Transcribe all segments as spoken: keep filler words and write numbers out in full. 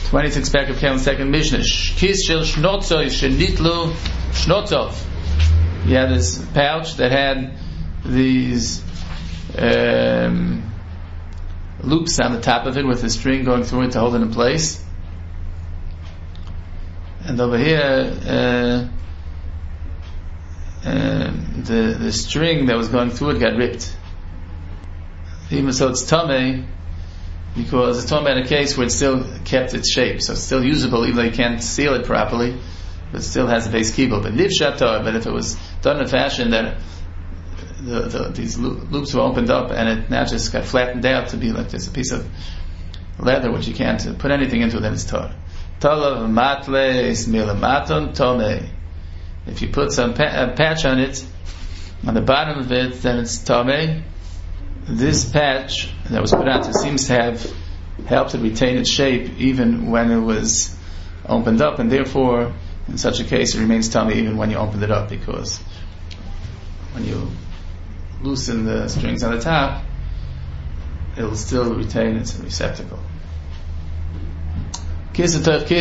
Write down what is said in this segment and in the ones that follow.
twenty-six back of Kelm, second Mishnah. Kis shel shnotzov shenitlu shnotzov. You had this pouch that had these um, loops on the top of it with a string going through it to hold it in place. And over here, uh, uh, the the string that was going through it got ripped. Even so, it's tamei because it's talking about a case where it still kept its shape, so it's still usable, even though you can't seal it properly, but it still has a base kibble. But nivshator, but if it was done in a fashion that the, the, these loops were opened up and it now just got flattened out to be like just a piece of leather which you can't put anything into, then it's tar. Talav matle is milamaton tome. If you put some pa- a patch on it, on the bottom of it, then it's tome. This patch that was put on seems to have helped it retain its shape even when it was opened up, and therefore, in such a case, it remains tummy even when you opened it up, because when you loosen the strings on the top, it will still retain its receptacle. If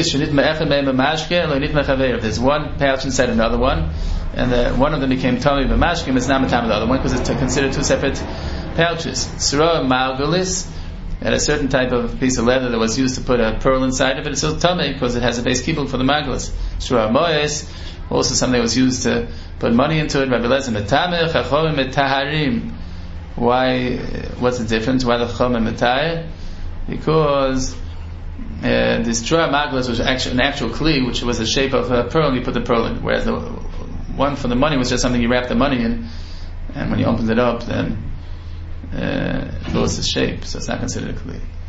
there's one pouch inside another one, and the, one of them became tummy b'mashkim, it's not matam of the other one because it's considered two separate pouches. Surah margulis, and a certain type of piece of leather that was used to put a pearl inside of it, it's still tummy because it has a base kibble for the margulis. Surah moyes, also something that was used to put money into it. Rabbi Lezer metameh, chachomim metaharim. Why? What's the difference? Why the chachomim metahir? Because uh, this Surah margulis was actually an actual kli, which was the shape of a pearl, and you put the pearl in. Whereas the one for the money was just something you wrapped the money in, and when you opened it up, then Uh, it lost its shape, so it's not considered a kli.